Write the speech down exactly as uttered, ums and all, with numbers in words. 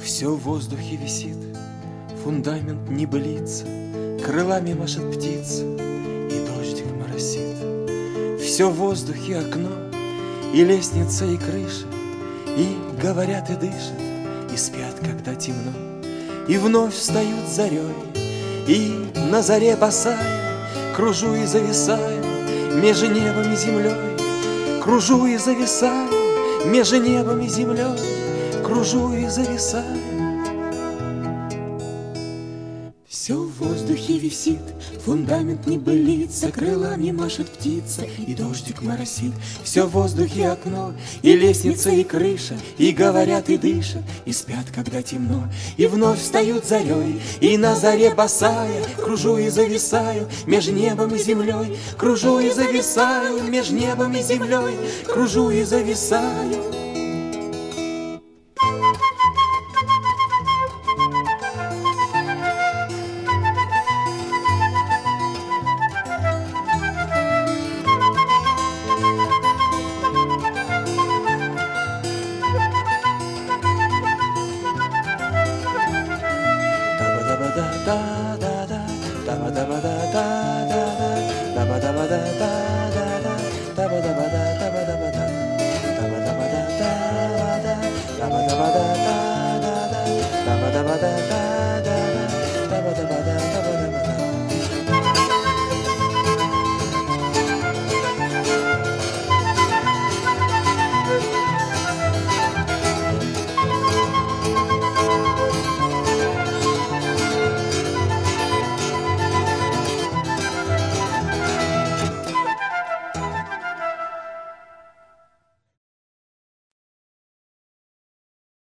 Все в воздухе висит, фундамент небылица, крылами машет птица, и дождик моросит. Все в воздухе окно, и лестница, и крыша, и говорят, и дышат, и спят, когда темно, и вновь встают зарей, и на заре босая кружу и зависаю между небом и землей, кружу и зависаю между небом и землей, кружу и зависаю. Все в воздухе висит, фундамент небылица, крылами машет птица, и дождик моросит. Все в воздухе окно, и лестница, и крыша, и говорят, и дышат, и спят, когда темно, и вновь встают зарей, и на заре босая кружу и зависаю между небом и землей, кружу и зависаю между небом и землей, кружу и зависаю.